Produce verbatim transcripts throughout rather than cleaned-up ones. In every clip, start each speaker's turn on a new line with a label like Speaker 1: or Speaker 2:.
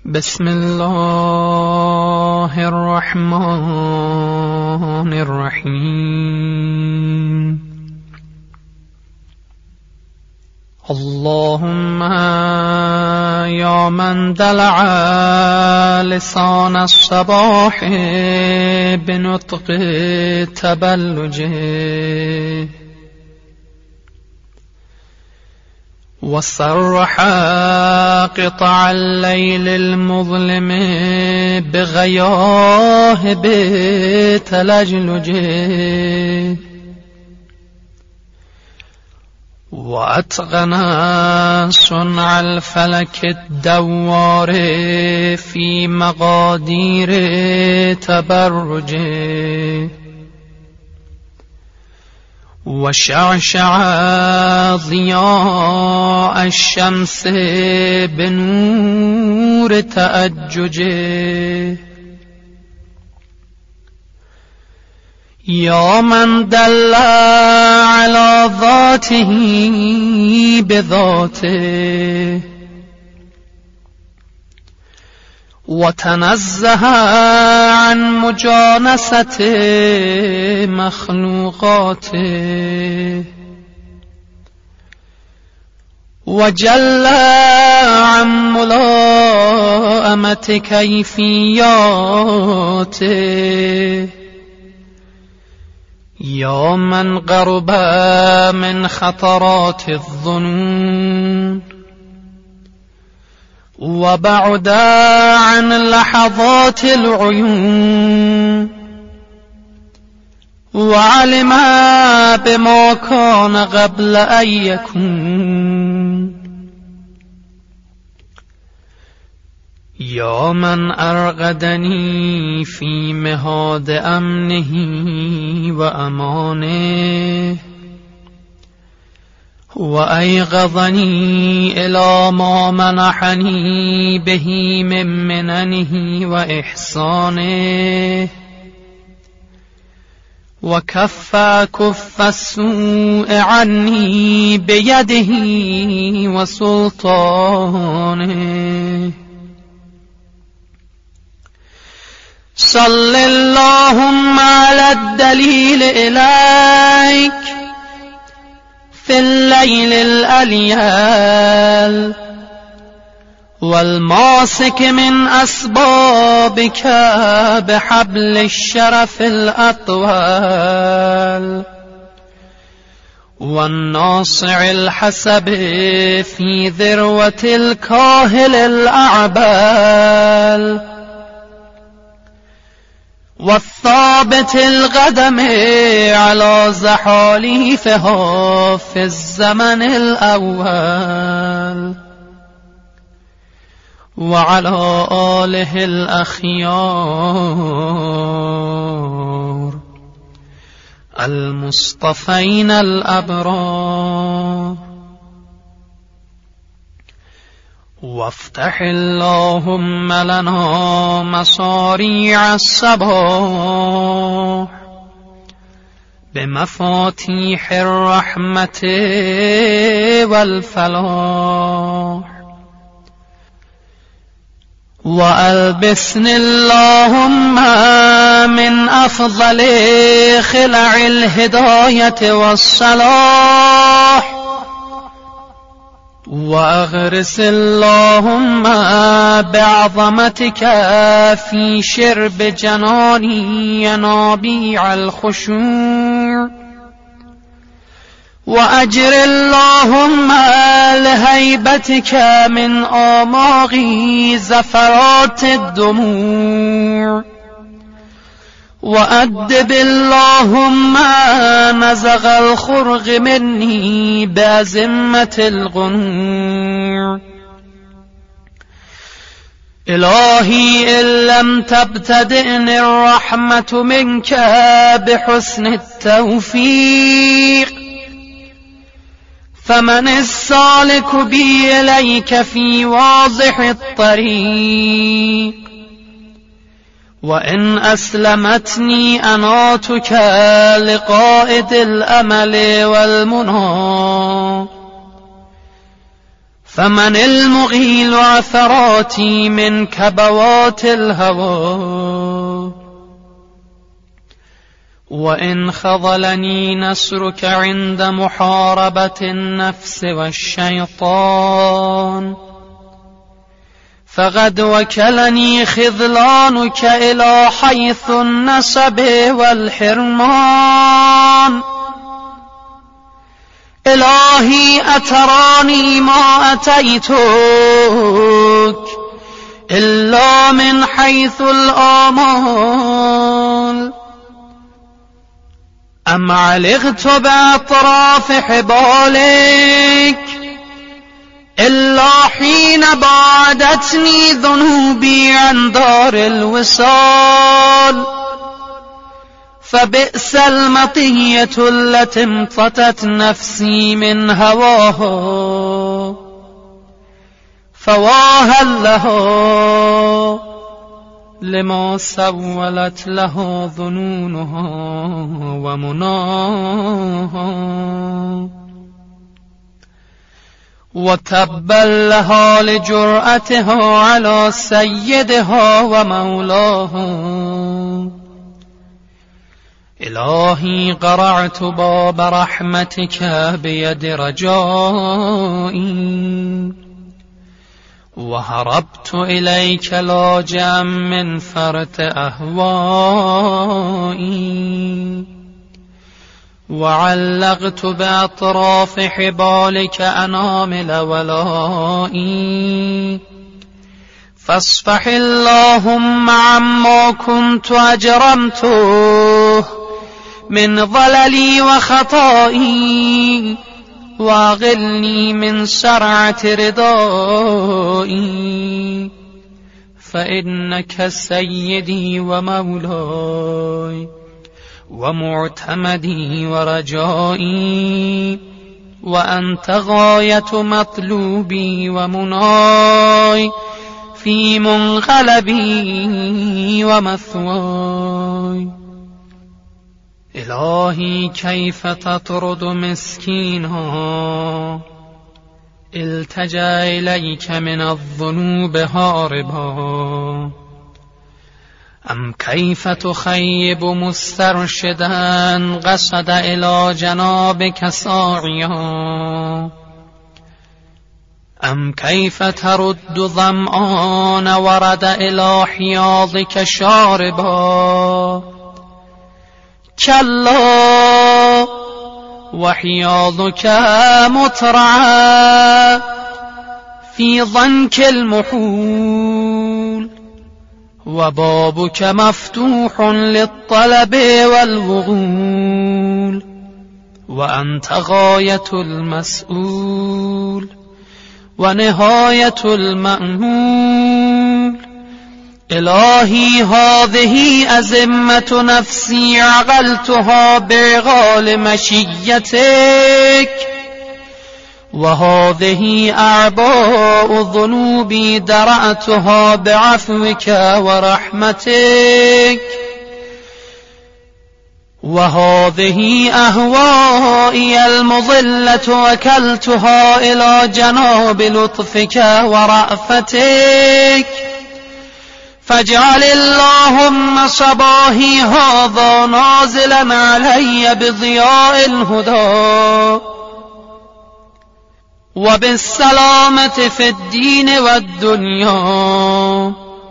Speaker 1: بسم الله الرحمن الرحیم. اللهم یا من دلع لسان الصباح بنطق تبلجه وصرح قطع الليل المظلم بغياهب تلجلجه وأتقن صنع الفلك الدوار في مقادير تبرجه وشعشع ضياء الشمس بنور تأججه يا من دل على ذاته بذاته وتنزه عن مجانسة مخلوقاته وجل عن ملائمة كيفياته يا من قرب من خطرات الظنون وبعد عن لحظات العيون وعلم بما كان قبل أن يكون يا من أرغدني في مهاد أمنه وأمانه وأيقظني إلى ما منحني به من مننه وإحسانه وكف كف السوء عني بيده وسلطانه صل اللهم على الدليل إليك في الليل الأليال والماسك من أسبابك بحبل الشرف الأطوال والناصع الحسب في ذروة الكاهل الأعبال والثابت القدم على زحاليفها في الزمن الأول وعلى آله الأخيار المصطفين الأبرار. وافتح اللهم لنا مصاريع الصباح بمفاتيح الرحمة والفلاح وألبسني اللهم من أفضل خلع الهداية والصلاح وأغرس اللهم بعظمتك في شرب جناني ينابيع الخشوع وأجر اللهم لهيبتك من آماغي زفرات الدموع وأدب اللهم نزغ الخرق مني بأزمة الغنوع. إلهي إن لم تبتدئني الرحمة منك بحسن التوفيق فمن السالك بي إليك في واضح الطريق وإن أسلمتني أناتك لقائد الأمل والمنى فمن المغيل عثراتي من كبوات الهوى وإن خذلني نصرك عند محاربة النفس والشيطان فقد وكلني خذلانك إلى حيث النسب والحرمان إلهي أتراني ما أتيتك إلا من حيث الآمال أم علقت بأطراف حبالك إلا حين بعدتني ذنوبي عن دار الوصال فبئس المطية التي امتطت نفسي من هواه فواها له لما سولت له ظنونها ومناها وتبا لها لجرأتها على سيدها ومولاها إلهي قرعت باب رحمتك بيد رجائي وهربت إليك لاجئا من فرط أهوائي وعلقت بأطراف حبالك أنامل ولائي فاصفح اللهم عما كنت أجرمته من ضللي وخطائي واغلني من سرعة رضائي فإنك سيدي ومولاي ومعتمدي ورجائي وأنت غاية مطلوبي ومناي في منقلبي ومثواي إلهي كيف تطرد مسكينا التجأ إليك من الذنوب هاربا أم كيف تخيب مسترشدا قصد إلى جنابك ساعيا أم كيف ترد ظمآن ورد إلى حياضك شاربا كلا وحياضك مترعى في ضنك المحول وبابك مفتوح للطلب والوغول وأنت غاية المسؤول ونهاية المأمول إلهي هذه أزمة نفسي عقلتها بعقال مشيتك وهذه أعباء ذنوبي درأتها بعفوك ورحمتك وهذه أهوائي المضلة وكلتها إلى جناب لطفك ورأفتك فاجعل اللهم صباحي هذا نازلا علي بضياء الهدى وبالسلامة في الدين والدنيا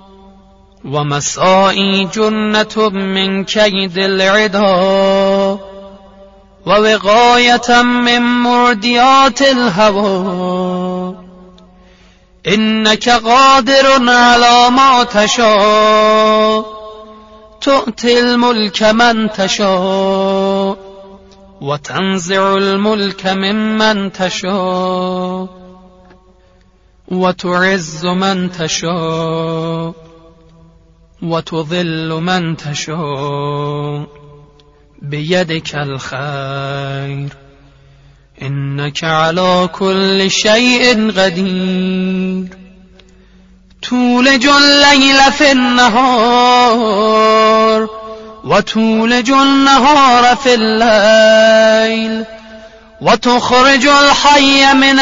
Speaker 1: ومسائي جنة من كيد العدا ووقاية من مرديات الهوى إنك قادر على ما تشاء تؤتي الملك من تشاء وتنزع الملك ممن تشاء وتعز من تشاء وتذل من تشاء بيدك الخير إنك على كل شيء قدير تولج الليل في النهار وتولج النهار في الليل وتخرج الحي من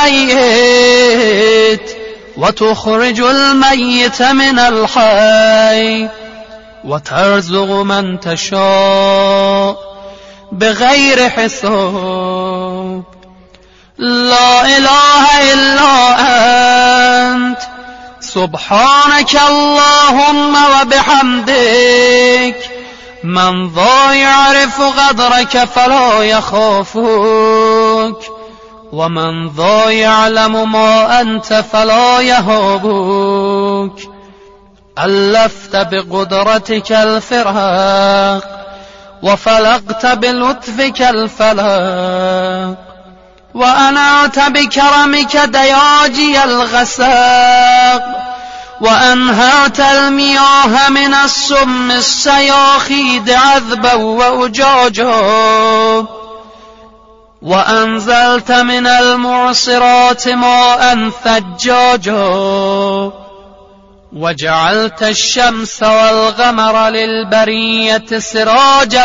Speaker 1: الميت وتخرج الميت من الحي وترزق من تشاء بغير حساب. لا إله إلا أنت سبحانك اللهم وبحمدك. من ذا يعرف قدرك فلا يخافك، ومن ذا يعلم ما أنت فلا يهابك. ألفت بقدرتك الفراق وفلقت بلطفك الفلاق، وأنعت بكرمك دياجي الغساق، وأنهرت المياه من السم السياخيد عذبا وأجاجا، وأنزلت من المعصرات ماء ثجاجا، وجعلت الشمس والقمر للبرية سراجا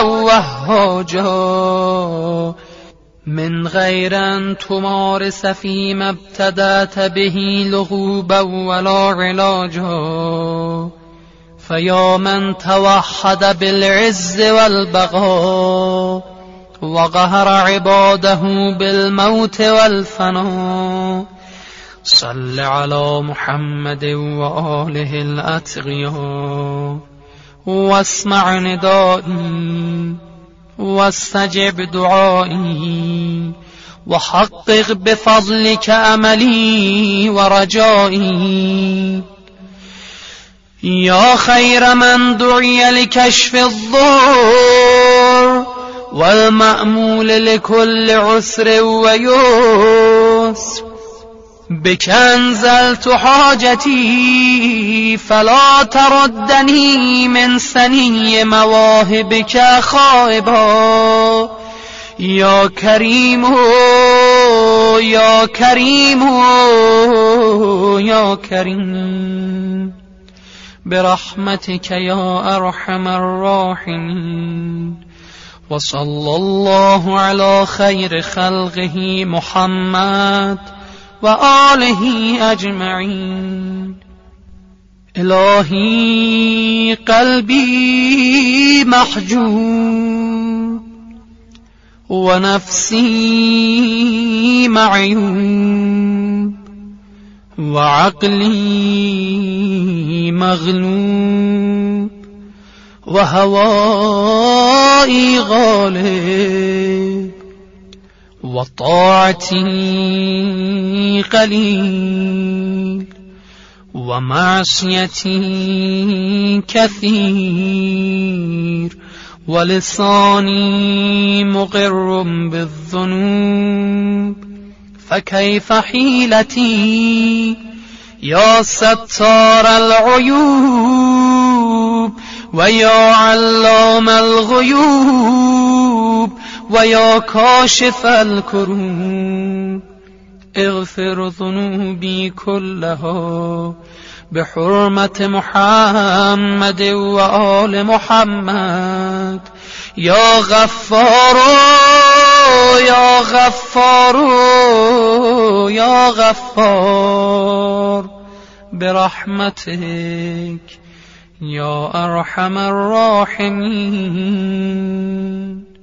Speaker 1: وهاجا، من غير أن تمارس فيما ابتدأت به لغوبا ولا علاجا. فيا من توحد بالعز والبقاء وقهر عباده بالموت والفناء، صل على محمد وآله الأتقياء، واسمع ندائي واستجب دعائي، وحقق بفضلك أملي ورجائي. يا خير من دعي لكشف الضر والمأمول لكل عسر ويسر، بك أنزلت حاجتي فلا تردني من سني مواهبك خائبا. يا كريم يا كريم يا كريم برحمتك يا أرحم الراحمين. وصلى الله على خير خلقه محمد وآله أجمعين. إلهي قلبي محجوب ونفسي معيوب وعقلي مغلوب وهوائي غالب وطاعتي قليل ومعصيتي كثير ولساني مقر بالذنوب. فكيف حيلتي يا ستار العيوب ويا علام الغيوب ويا كاشف الكروب. اغفر ذنوبي كلها بحرمة محمد وآل محمد. يا غفار يا غفار يا غفار برحمتك يا أرحم الراحمين.